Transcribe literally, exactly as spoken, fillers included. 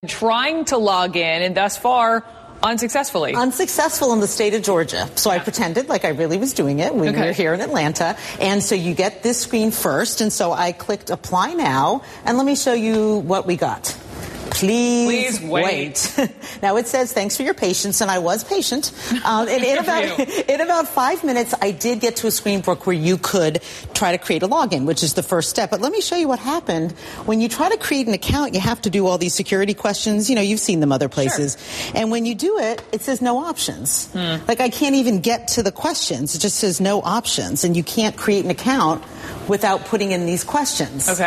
Trying to log in, and thus far, unsuccessfully. Unsuccessful in the state of Georgia. So yeah. I pretended like I really was doing it. We okay. were here in Atlanta. And so you get this screen first. And so I clicked apply now. And let me show you what we got. Please, Please wait. wait. Now it says, thanks for your patience, and I was patient. Um, and in, about, in about five minutes, I did get to a screen, Brooke, where you could try to create a login, which is the first step. But let me show you what happened. When you try to create an account, you have to do all these security questions. You know, you've seen them other places. Sure. And when you do it, it says no options. Hmm. Like, I can't even get to the questions. It just says no options, and you can't create an account without putting in these questions. Okay.